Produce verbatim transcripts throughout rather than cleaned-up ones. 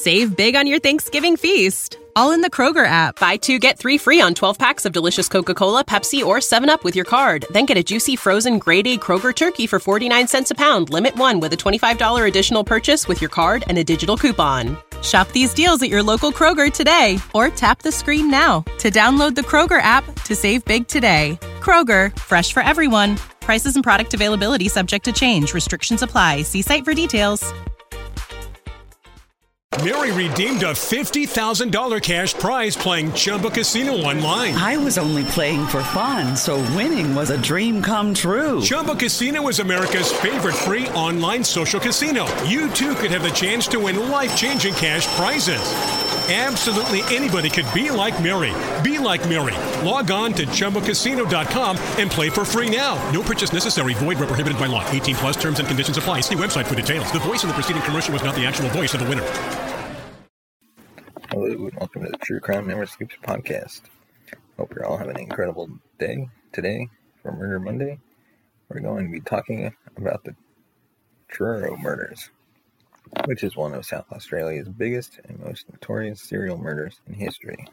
Save big on your Thanksgiving feast, all in the Kroger app. Buy two, get three free on twelve packs of delicious Coca-Cola, Pepsi, or seven up with your card. Then get a juicy frozen grade A Kroger turkey for forty-nine cents a pound. Limit one with a twenty-five dollars additional purchase with your card and a digital coupon. Shop these deals at your local Kroger today, or tap the screen now to download the Kroger app to save big today. Kroger, fresh for everyone. Prices and product availability subject to change. Restrictions apply. See site for details. Mary redeemed a fifty thousand dollars cash prize playing Chumba Casino online. I was only playing for fun, so winning was a dream come true. Chumba Casino is America's favorite free online social casino. You, too, could have the chance to win life-changing cash prizes. Absolutely anybody could be like Mary. Be like Mary. Log on to Chumba Casino dot com and play for free now. No purchase necessary. Void where prohibited by law. eighteen plus terms and conditions apply. See website for details. The voice in the preceding commercial was not the actual voice of the winner. Hello and welcome to the True Crime Never Sleeps podcast. Hope you're all having an incredible day today for Murder Monday. We're going to be talking about the Truro murders, which is one of South Australia's biggest and most notorious serial murders in history.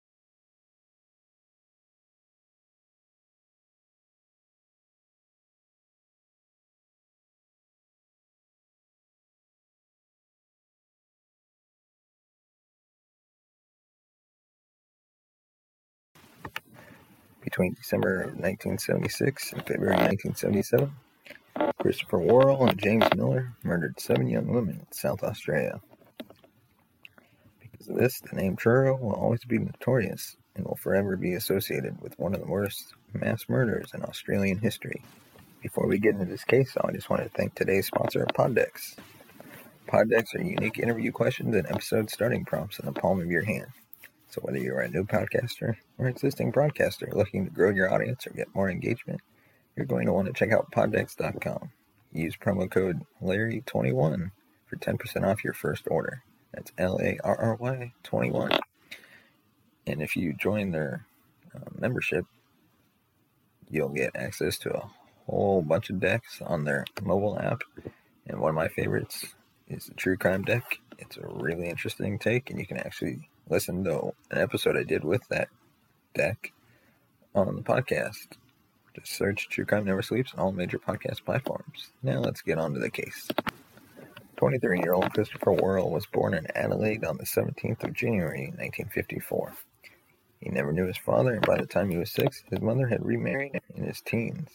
Between December of nineteen seventy-six and February nineteen seventy-seven, Christopher Worrell and James Miller murdered seven young women in South Australia. Because of this, the name Truro will always be notorious and will forever be associated with one of the worst mass murders in Australian history. Before we get into this case, I just want to thank today's sponsor, Poddex. Poddex are unique interview questions and episode starting prompts in the palm of your hand. So whether you're a new podcaster or existing broadcaster looking to grow your audience or get more engagement, you're going to want to check out poddex dot com. Use promo code Larry twenty-one for ten percent off your first order. That's L A R R Y twenty-one. And if you join their uh, membership, you'll get access to a whole bunch of decks on their mobile app. And one of my favorites is the True Crime deck. It's a really interesting take, and you can actually listen to an episode I did with that deck on the podcast. Just search True Crime Never Sleeps on all major podcast platforms. Now let's get on to the case. twenty-three-year-old Christopher Worrell was born in Adelaide on the seventeenth of January, nineteen fifty-four. He never knew his father, and by the time he was six, his mother had remarried in his teens.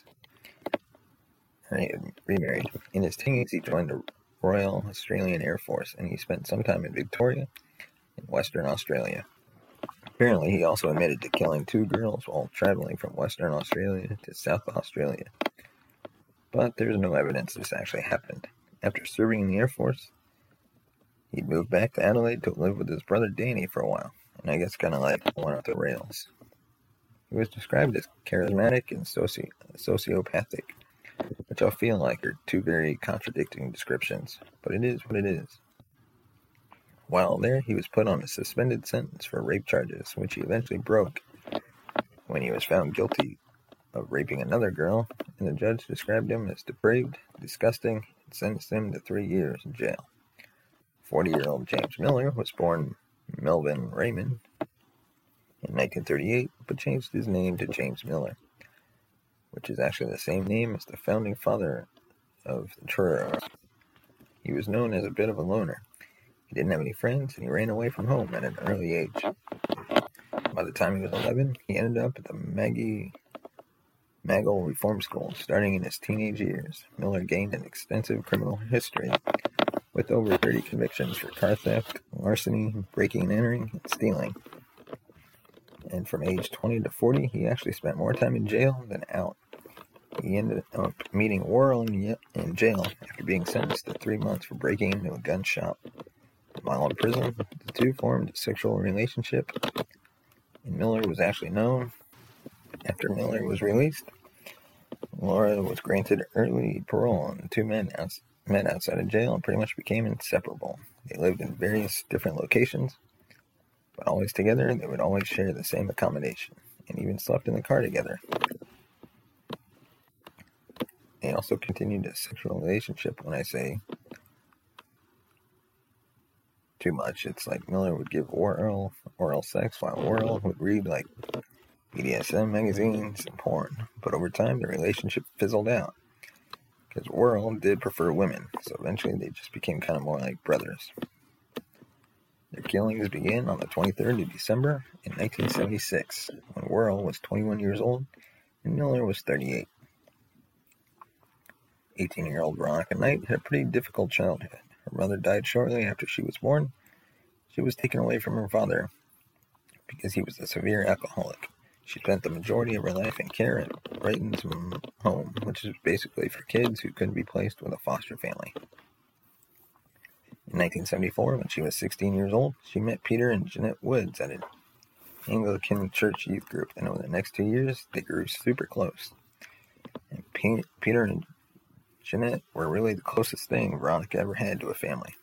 He had remarried. In his teens, he joined the Royal Australian Air Force, and he spent some time in Victoria in Western Australia. Apparently, he also admitted to killing two girls while traveling from Western Australia to South Australia. But there's no evidence this actually happened. After serving in the Air Force, he moved back to Adelaide to live with his brother Danny for a while, and I guess kind of like went off the rails. He was described as charismatic and soci- sociopathic, which I feel like are two very contradicting descriptions, but it is what it is. While there, he was put on a suspended sentence for rape charges, which he eventually broke when he was found guilty of raping another girl, and the judge described him as depraved, disgusting, and sentenced him to three years in jail. forty-year-old James Miller was born Melvin Raymond in nineteen thirty-eight, but changed his name to James Miller, which is actually the same name as the founding father of the Truro. He was known as a bit of a loner. He didn't have any friends, and he ran away from home at an early age. By the time he was eleven, he ended up at the Maggie Maggle Reform School. Starting in his teenage years, Miller gained an extensive criminal history, with over thirty convictions for car theft, larceny, breaking and entering, and stealing. And from age twenty to forty, he actually spent more time in jail than out. He ended up meeting Worrell in jail after being sentenced to three months for breaking into a gun shop. While in prison, the two formed a sexual relationship, and Miller was actually known. After Miller was released, Laura was granted early parole, and the two men out- met outside of jail and pretty much became inseparable. They lived in various different locations, but always together. They would always share the same accommodation, and even slept in the car together. They also continued a sexual relationship, when I say too much. It's like Miller would give oral, oral sex while Worrell would read like B D S M magazines and porn. But over time, the relationship fizzled out because Worrell did prefer women, so eventually they just became kind of more like brothers. Their killings began on the twenty-third of December in nineteen seventy-six, when Worrell was twenty-one years old and Miller was thirty-eight. eighteen-year-old Veronica Knight had a pretty difficult childhood. Her mother died shortly after she was born. She was taken away from her father because he was a severe alcoholic. She spent the majority of her life in care at Brighton's home, which is basically for kids who couldn't be placed with a foster family. In nineteen seventy-four, when she was sixteen years old, she met Peter and Jeanette Woods at an Anglican church youth group, and over the next two years, they grew super close. And P- Peter and Jeanette were really the closest thing Veronica ever had to a family.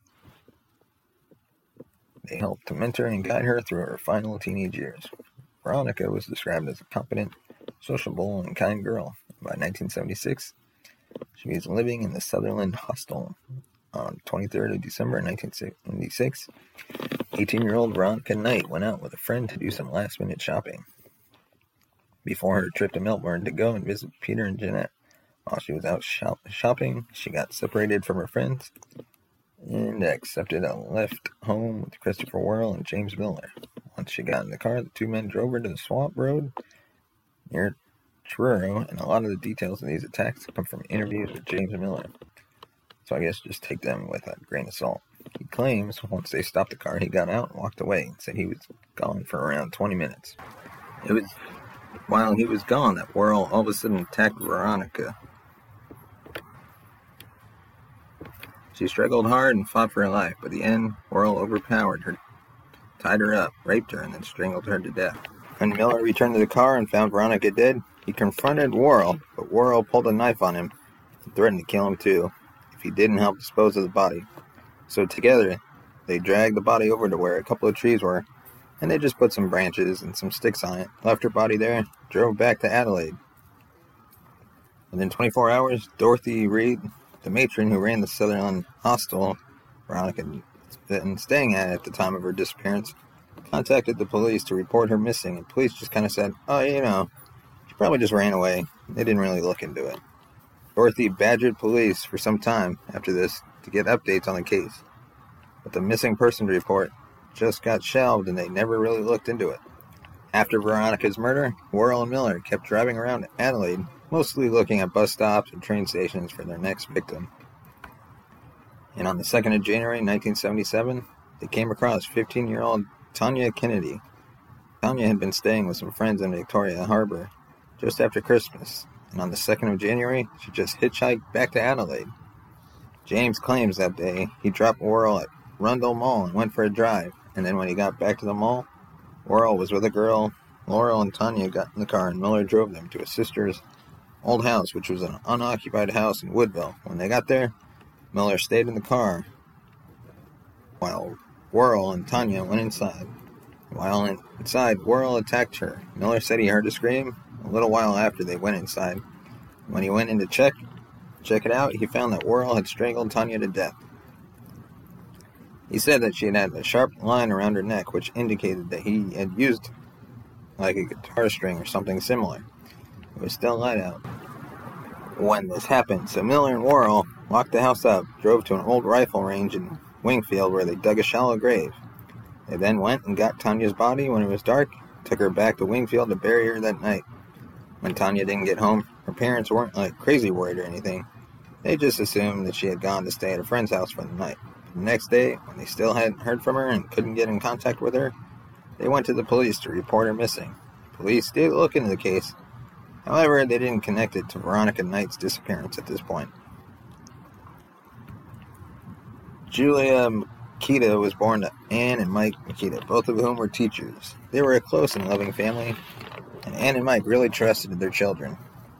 They helped to mentor and guide her through her final teenage years. Veronica was described as a competent, sociable, and kind girl. By nineteen seventy-six, she was living in the Sutherland Hostel. On the twenty-third of December nineteen seventy-six, eighteen-year-old Veronica Knight went out with a friend to do some last-minute shopping before her trip to Melbourne to go and visit Peter and Jeanette. While she was out shop- shopping, she got separated from her friends and accepted a lift home with Christopher Worrell and James Miller. Once she got in the car, the two men drove her to the swamp road near Truro, and a lot of the details of these attacks come from interviews with James Miller. So I guess just take them with a grain of salt. He claims once they stopped the car, he got out and walked away and said he was gone for around twenty minutes. It was while he was gone that Worrell all of a sudden attacked Veronica. She struggled hard and fought for her life, but in the end, Worrell overpowered her, tied her up, raped her, and then strangled her to death. When Miller returned to the car and found Veronica dead, he confronted Worrell, but Worrell pulled a knife on him and threatened to kill him too if he didn't help dispose of the body. So together, they dragged the body over to where a couple of trees were, and they just put some branches and some sticks on it, left her body there, drove back to Adelaide. Within twenty-four hours, Dorothy Reed, the matron who ran the Sutherland Hostel Veronica had been staying at at the time of her disappearance, contacted the police to report her missing, and police just kind of said, oh, you know, she probably just ran away. They didn't really look into it. Dorothy badgered police for some time after this to get updates on the case, but the missing person report just got shelved and they never really looked into it. After Veronica's murder, Worrell and Miller kept driving around Adelaide, mostly looking at bus stops and train stations for their next victim. And on the second of January nineteen seventy-seven, they came across fifteen-year-old Tanya Kennedy. Tanya had been staying with some friends in Victoria Harbour just after Christmas, and on the second of January, she just hitchhiked back to Adelaide. James claims that day he dropped Worrell at Rundle Mall and went for a drive, and then when he got back to the mall, Worrell was with a girl. Laurel and Tanya got in the car, and Miller drove them to his sister's old house, which was an unoccupied house in Woodville. When they got there, Miller stayed in the car while Worrell and Tanya went inside. While in, inside, Worrell attacked her. Miller said he heard a scream a little while after they went inside. When he went in to check, check it out, he found that Worrell had strangled Tanya to death. He said that she had had a sharp line around her neck, which indicated that he had used like a guitar string or something similar. It was still light out when this happened, so Miller and Worrell locked the house up, drove to an old rifle range in Wingfield where they dug a shallow grave. They then went and got Tanya's body when it was dark, took her back to Wingfield to bury her that night. When Tanya didn't get home, her parents weren't like crazy worried or anything. They just assumed that she had gone to stay at a friend's house for the night. The next day, when they still hadn't heard from her and couldn't get in contact with her, they went to the police to report her missing. Police did look into the case. However, they didn't connect it to Veronica Knight's disappearance at this point. Julia Makita was born to Anne and Mike Makita, both of whom were teachers. They were a close and loving family, and Anne and Mike really trusted their children.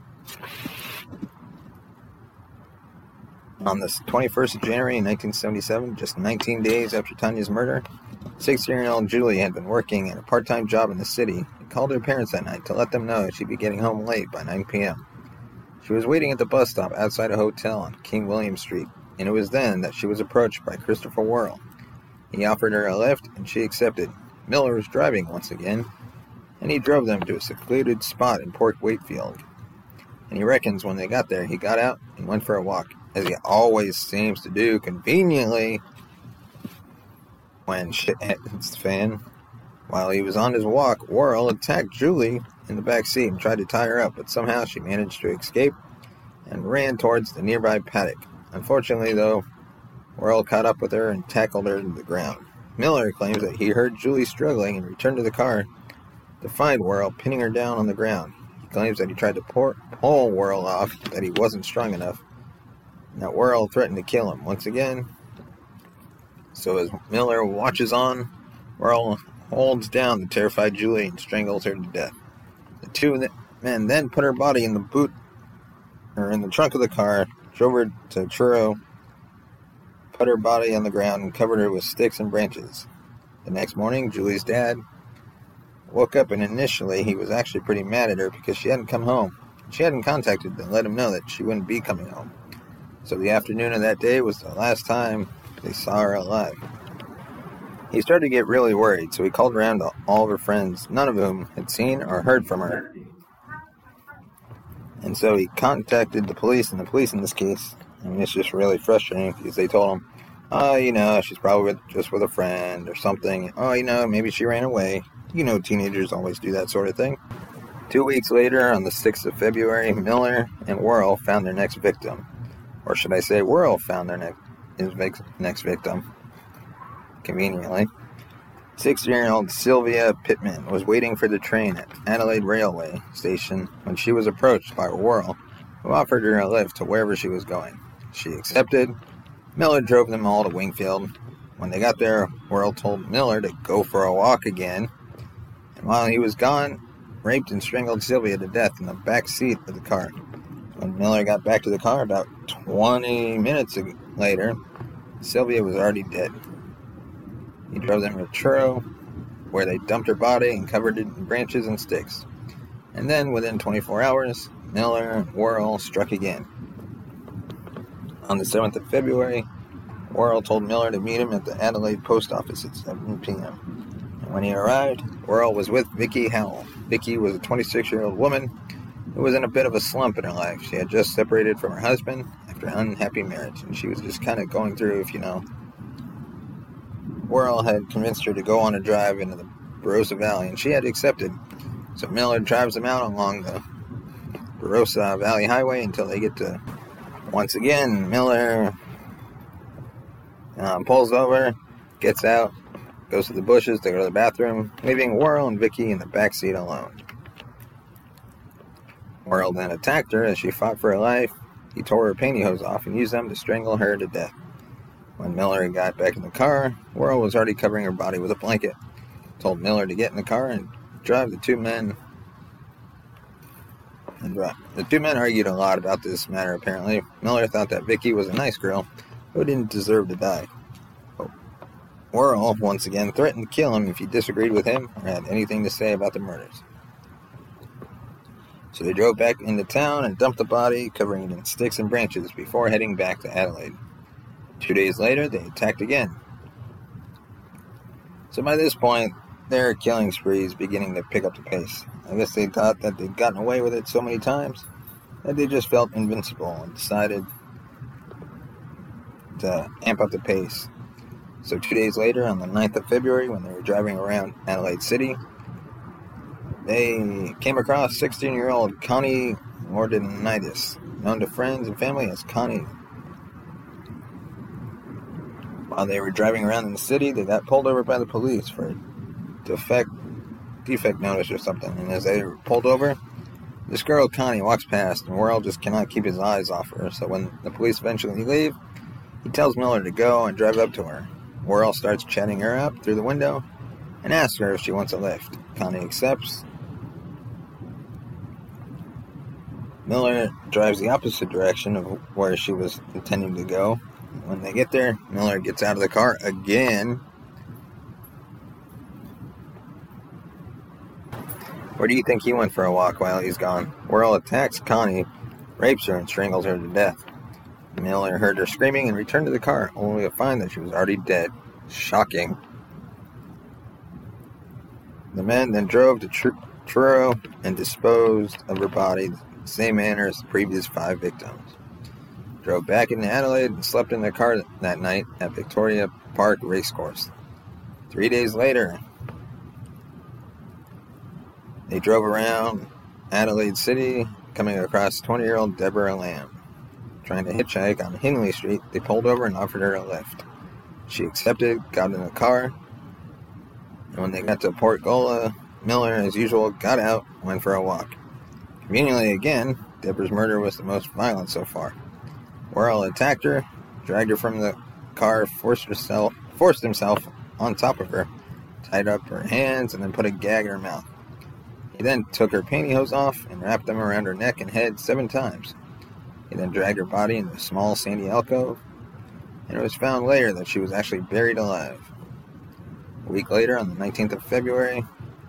On the twenty-first of January nineteen seventy-seven, just nineteen days after Tanya's murder, sixteen-year-old Julie had been working at a part-time job in the city and called her parents that night to let them know she'd be getting home late by nine p.m. She was waiting at the bus stop outside a hotel on King William Street, and it was then that she was approached by Christopher Worrell. He offered her a lift, and she accepted. Miller was driving once again, and he drove them to a secluded spot in Port Wakefield. And he reckons when they got there, he got out and went for a walk, as he always seems to do conveniently when shit hits the fan. While he was on his walk, Worrell attacked Julie in the back seat and tried to tie her up, but somehow she managed to escape and ran towards the nearby paddock. Unfortunately, though, Worrell caught up with her and tackled her to the ground. Miller claims that he heard Julie struggling and returned to the car to find Worrell pinning her down on the ground. He claims that he tried to pour, pull Worrell off, that he wasn't strong enough, and that Worrell threatened to kill him once again. So as Miller watches on, Worrell holds down the terrified Julie and strangles her to death. The two men then put her body in the boot, or in the trunk of the car, drove her to Truro, put her body on the ground, and covered her with sticks and branches. The next morning, Julie's dad woke up, and initially he was actually pretty mad at her because she hadn't come home. She hadn't contacted to let him know that she wouldn't be coming home. So the afternoon of that day was the last time they saw her alive. He started to get really worried, so he called around to all of her friends, none of whom had seen or heard from her. And so he contacted the police, and the police in this case, I mean, it's just really frustrating because they told him, oh, you know, she's probably with, just with a friend or something. Oh, you know, maybe she ran away. You know, teenagers always do that sort of thing. Two weeks later, on the sixth of February, Miller and Worrell found their next victim. Or should I say, Worrell found their ne- his vic- next victim. Conveniently. Six-year-old Sylvia Pittman was waiting for the train at Adelaide Railway Station when she was approached by Worrell, who offered her a lift to wherever she was going. She accepted. Miller drove them all to Wingfield. When they got there, Worrell told Miller to go for a walk again, and while he was gone, raped and strangled Sylvia to death in the back seat of the car. When Miller got back to the car about twenty minutes later, Sylvia was already dead. He drove them to Truro, where they dumped her body and covered it in branches and sticks. And then, within twenty-four hours, Miller and Worrell struck again. On the seventh of February, Worrell told Miller to meet him at the Adelaide post office at seven p.m. And when he arrived, Worrell was with Vicky Howell. Vicky was a twenty-six-year-old woman who was in a bit of a slump in her life. She had just separated from her husband after an unhappy marriage, and she was just kind of going through, if you know. Worrell had convinced her to go on a drive into the Barossa Valley, and she had accepted. So Miller drives them out along the Barossa Valley Highway until they get to, once again, Miller um, pulls over, gets out, goes to the bushes to go to the bathroom, leaving Worrell and Vicky in the back seat alone. Worrell then attacked her as she fought for her life. He tore her pantyhose off and used them to strangle her to death. When Miller got back in the car, Worrell was already covering her body with a blanket. Told Miller to get in the car and drive the two men. And drive. The two men argued a lot about this matter, apparently. Miller thought that Vicky was a nice girl who didn't deserve to die. But Worrell, once again, threatened to kill him if he disagreed with him or had anything to say about the murders. So they drove back into town and dumped the body, covering it in sticks and branches, before heading back to Adelaide. Two days later, they attacked again. So by this point, their killing spree is beginning to pick up the pace. I guess they thought that they'd gotten away with it so many times that they just felt invincible and decided to amp up the pace. So two days later, on the ninth of February, when they were driving around Adelaide City, they came across sixteen-year-old Connie Ordonitis, known to friends and family as Connie. While they were driving around in the city, they got pulled over by the police for a defect, defect notice or something. And as they were pulled over, this girl, Connie, walks past, and Worrell just cannot keep his eyes off her. So when the police eventually leave, he tells Miller to go and drive up to her. Worrell starts chatting her up through the window and asks her if she wants a lift. Connie accepts. Miller drives the opposite direction of where she was intending to go. When they get there, Miller gets out of the car again. Where do you think he went for a walk while he's gone? Worrell attacks Connie, rapes her, and strangles her to death. Miller heard her screaming and returned to the car, only to find that she was already dead. Shocking. The men then drove to Tr- Truro and disposed of her body the same manner as the previous five victims. Drove back into Adelaide and slept in their car that night at Victoria Park Racecourse. Three days later, they drove around Adelaide City, coming across twenty-year-old Deborah Lamb. Trying to hitchhike on Hindley Street, they pulled over and offered her a lift. She accepted, got in the car, and when they got to Port Gola, Miller, as usual, got out and went for a walk. Conveniently again, Deborah's murder was the most violent so far. Worrell attacked her, dragged her from the car, forced herself, forced himself on top of her, tied up her hands, and then put a gag in her mouth. He then took her pantyhose off and wrapped them around her neck and head seven times. He then dragged her body into a small sandy alcove, and it was found later that she was actually buried alive. A week later, on the nineteenth of February,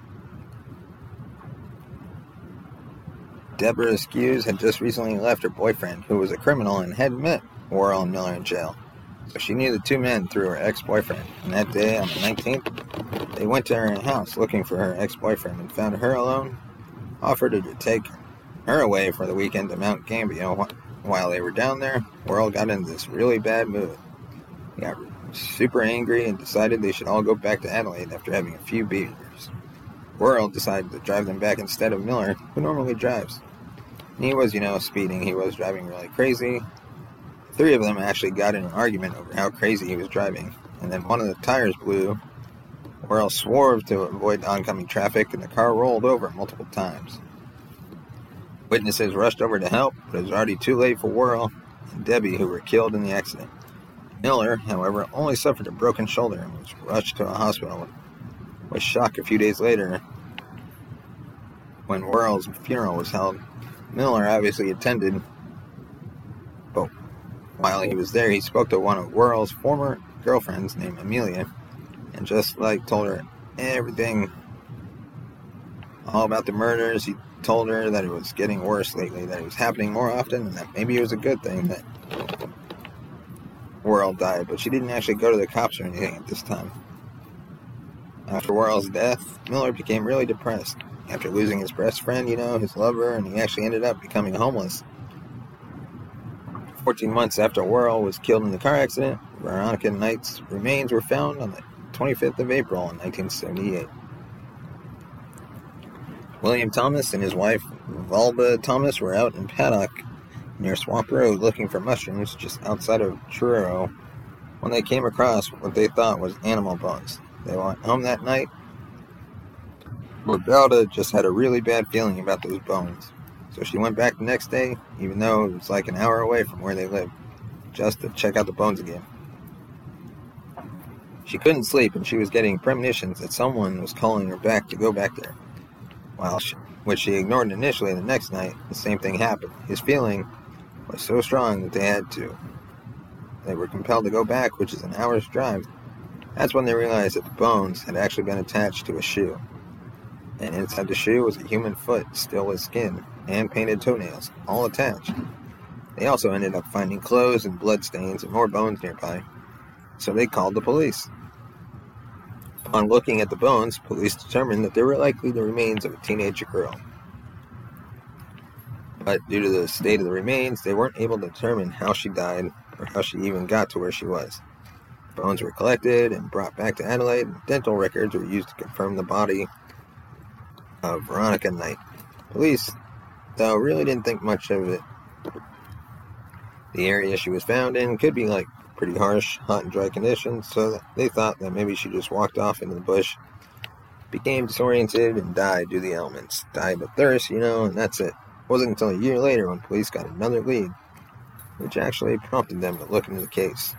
Deborah Skews had just recently left her boyfriend, who was a criminal and had met Worrell and Miller in jail. So she knew the two men through her ex-boyfriend, and that day, on the nineteenth, they went to her house looking for her ex-boyfriend and found her alone, offered her to take her away for the weekend to Mount Gambier. While they were down there, Worrell got into this really bad mood. He got super angry and decided they should all go back to Adelaide after having a few beers. Worrell decided to drive them back instead of Miller, who normally drives. And he was, you know, speeding. He was driving really crazy. Three of them actually got in an argument over how crazy he was driving, and then one of the tires blew. Worrell swerved to avoid oncoming traffic, and the car rolled over multiple times. Witnesses rushed over to help, but it was already too late for Worrell and Debbie, who were killed in the accident. Miller, however, only suffered a broken shoulder and was rushed to a hospital, with shock a few days later when Worrell's funeral was held. Miller obviously attended, but while he was there, he spoke to one of Worrell's former girlfriends named Amelia, and just like told her everything all about the murders. He told her that it was getting worse lately, that it was happening more often, and that maybe it was a good thing that Worrell died, but she didn't actually go to the cops or anything at this time. After Worrell's death, Miller became really depressed. After losing his best friend, you know, his lover, and he actually ended up becoming homeless. Fourteen months after Worrell was killed in the car accident, Veronica Knight's remains were found on the twenty-fifth of April in nineteen seventy-eight. William Thomas and his wife, Valba Thomas, were out in Paddock near Swamp Road looking for mushrooms just outside of Truro when they came across what they thought was animal bones. They went home that night, but Valda just had a really bad feeling about those bones. So she went back the next day, even though it was like an hour away from where they lived, just to check out the bones again. She couldn't sleep, and she was getting premonitions that someone was calling her back to go back there. While she, which she ignored initially, the next night, the same thing happened. His feeling was so strong that they had to. They were compelled to go back, which is an hour's drive. That's when they realized that the bones had actually been attached to a shoe. And inside the shoe was a human foot, still with skin, and painted toenails, all attached. They also ended up finding clothes and blood stains and more bones nearby. So they called the police. Upon looking at the bones, police determined that they were likely the remains of a teenage girl. But due to the state of the remains, they weren't able to determine how she died or how she even got to where she was. Bones were collected and brought back to Adelaide, and dental records were used to confirm the body of Veronica Knight. Police, though, really didn't think much of it. The area she was found in could be like pretty harsh, hot and dry conditions, so they thought that maybe she just walked off into the bush, became disoriented, and died due to the elements. Died of thirst, you know, and that's it. It wasn't until a year later when police got another lead, which actually prompted them to look into the case.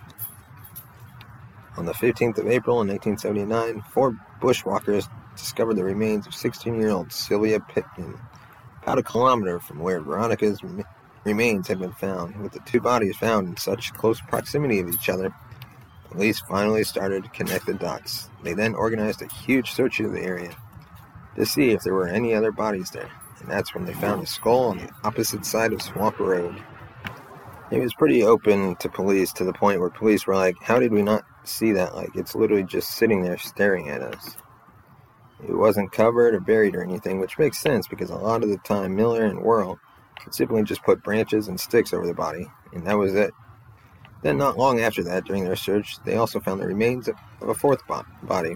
On the fifteenth of April in nineteen seventy-nine, four bushwalkers discovered the remains of sixteen-year-old Sylvia Pittman, about a kilometer from where Veronica's remains had been found. With the two bodies found in such close proximity of each other, police finally started to connect the dots. They then organized a huge search of the area to see if there were any other bodies there, and that's when they found a skull on the opposite side of Swamp Road. It was pretty open to police, to the point where police were like, how did we not see that? Like, it's literally just sitting there staring at us. It wasn't covered or buried or anything, which makes sense because a lot of the time Miller and Worrell could simply just put branches and sticks over the body, and that was it. Then not long after that, during their search, they also found the remains of a fourth bo- body.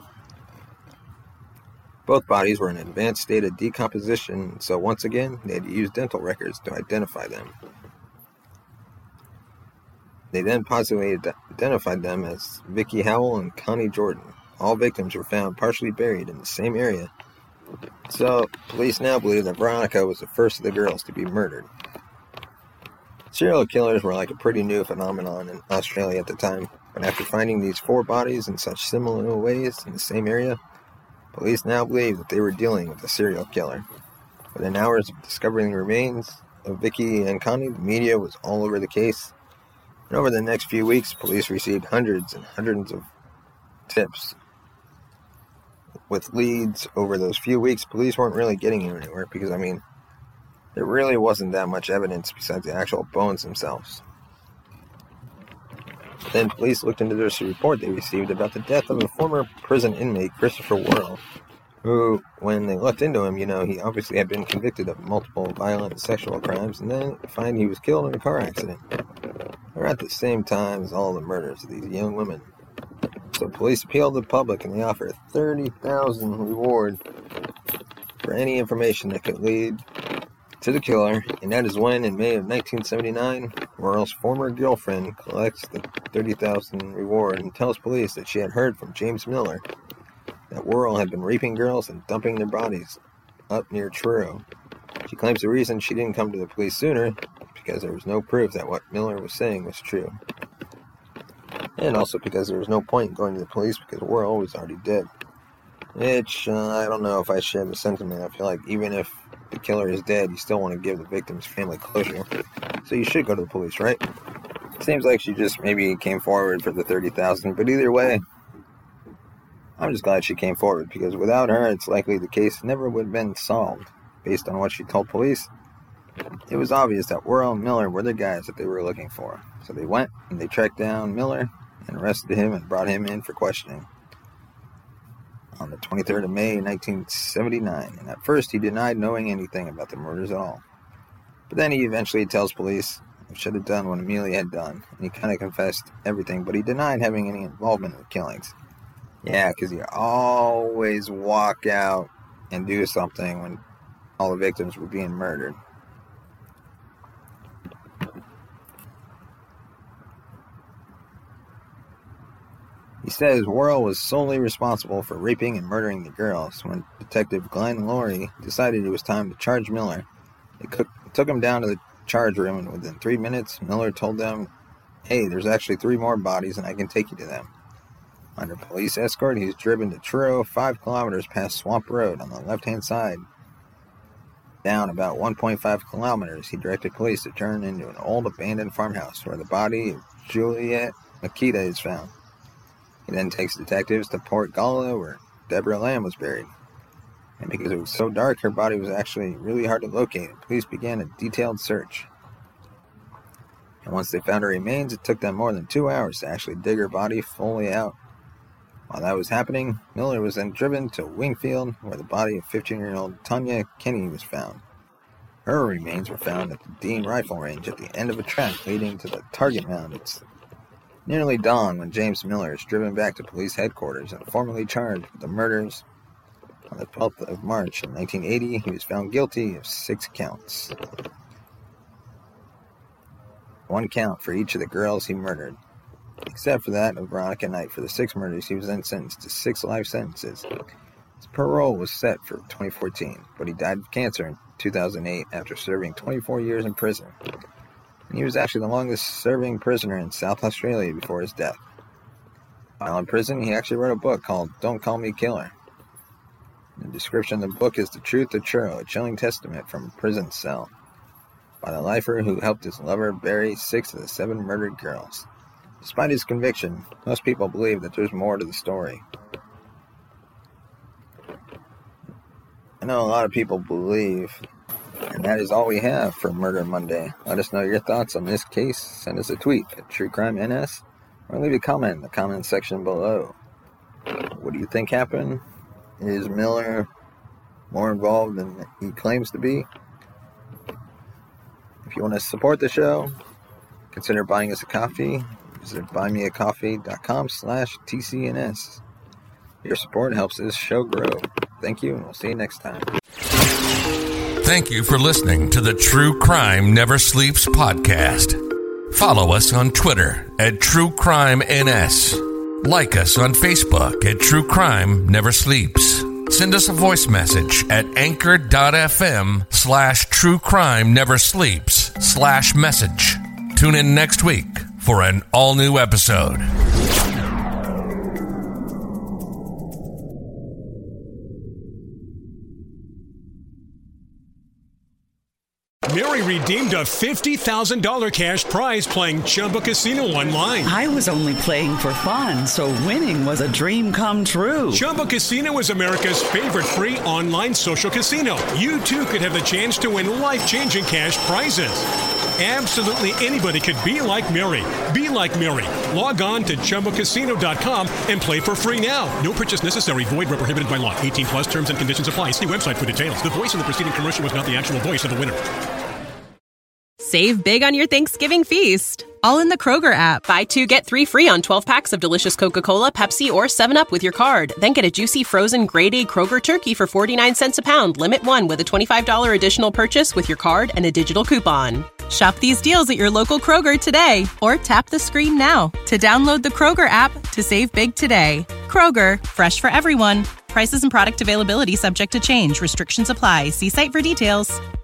Both bodies were in an advanced state of decomposition, so once again, they had to use dental records to identify them. They then positively ad- identified them as Vicky Howell and Connie Jordan. All victims were found partially buried in the same area. So, police now believe that Veronica was the first of the girls to be murdered. Serial killers were like a pretty new phenomenon in Australia at the time, but after finding these four bodies in such similar ways in the same area, police now believe that they were dealing with a serial killer. Within hours of discovering the remains of Vicky and Connie, the media was all over the case. And over the next few weeks, police received hundreds and hundreds of tips. With leads over those few weeks, police weren't really getting anywhere because, I mean, there really wasn't that much evidence besides the actual bones themselves. Then police looked into this report they received about the death of a former prison inmate, Christopher Worrell, who, when they looked into him, you know, he obviously had been convicted of multiple violent sexual crimes, and then find he was killed in a car accident. Or at the same time as all the murders of these young women. So police appealed to the public, and they offered a thirty thousand dollars reward for any information that could lead to the killer, and that is when, in May of nineteen seventy-nine, Worrell's former girlfriend collects the thirty thousand dollars reward and tells police that she had heard from James Miller that Worrell had been raping girls and dumping their bodies up near Truro. She claims the reason she didn't come to the police sooner because there was no proof that what Miller was saying was true. And also because there was no point in going to the police because Worrell was already dead. Which, uh, I don't know if I share the sentiment. I feel like even if the killer is dead, you still want to give the victim's family closure. So you should go to the police, right? Seems like she just maybe came forward for the thirty thousand dollars, but either way, I'm just glad she came forward because without her, it's likely the case never would have been solved. Based on what she told police, it was obvious that Worrell and Miller were the guys that they were looking for. So they went and they tracked down Miller and arrested him and brought him in for questioning on the twenty-third of May, nineteen seventy-nine. And at first, he denied knowing anything about the murders at all. But then he eventually tells police he should have done what Amelia had done, and he kind of confessed everything, but he denied having any involvement in the killings. Yeah, because he always walk out and do something when all the victims were being murdered. He says Worrell was solely responsible for raping and murdering the girls. When Detective Glenn Laurie decided it was time to charge Miller, they cook, took him down to the charge room, and within three minutes, Miller told them, hey, there's actually three more bodies and I can take you to them. Under police escort, he's driven to Truro, five kilometers past Swamp Road on the left-hand side. Down about one point five kilometers, he directed police to turn into an old abandoned farmhouse where the body of Juliet Makita is found. He then takes detectives to Port Gala where Deborah Lamb was buried. And because it was so dark, her body was actually really hard to locate, and police began a detailed search. And once they found her remains, it took them more than two hours to actually dig her body fully out. While that was happening, Miller was then driven to Wingfield, where the body of fifteen-year-old Tanya Kenny was found. Her remains were found at the Dean Rifle Range at the end of a track leading to the target mound. It's nearly dawn when James Miller is driven back to police headquarters and formally charged with the murders. On the twelfth of March in nineteen eighty, he was found guilty of six counts. One count for each of the girls he murdered. Except for that of Veronica Knight. For the six murders, he was then sentenced to six life sentences. His parole was set for twenty fourteen, but he died of cancer in two thousand eight after serving twenty-four years in prison. And he was actually the longest-serving prisoner in South Australia before his death. While in prison, he actually wrote a book called Don't Call Me Killer. The description of the book is The Truth of Truro, a chilling testament from a prison cell, by the lifer who helped his lover bury six of the seven murdered girls. Despite his conviction, most people believe that there's more to the story. I know a lot of people believe And that is all we have for Murder Monday. Let us know your thoughts on this case. Send us a tweet at True Crime N S or leave a comment in the comment section below. What do you think happened? Is Miller more involved than he claims to be? If you want to support the show, consider buying us a coffee. Visit buymeacoffee.com slash TCNS. Your support helps this show grow. Thank you, and we'll see you next time. Thank you for listening to the True Crime Never Sleeps podcast. Follow us on Twitter at True Crime N S. Like us on Facebook at True Crime Never Sleeps. Send us a voice message at anchor.fm slash True Crime Never Sleeps slash message. Tune in next week for an all-new episode. Mary redeemed a fifty thousand dollars cash prize playing Chumba Casino online. I was only playing for fun, so winning was a dream come true. Chumba Casino is America's favorite free online social casino. You too could have the chance to win life-changing cash prizes. Absolutely anybody could be like Mary. Be like Mary. Log on to Chumba Casino dot com and play for free now. No purchase necessary. Void where prohibited by law. eighteen plus terms and conditions apply. See website for details. The voice in the preceding commercial was not the actual voice of the winner. Save big on your Thanksgiving feast, all in the Kroger app. Buy two, get three free on twelve packs of delicious Coca-Cola, Pepsi, or seven up with your card. Then get a juicy frozen grade A Kroger turkey for forty-nine cents a pound. Limit one with a twenty-five dollars additional purchase with your card and a digital coupon. Shop these deals at your local Kroger today, or tap the screen now to download the Kroger app to save big today. Kroger, fresh for everyone. Prices and product availability subject to change. Restrictions apply. See site for details.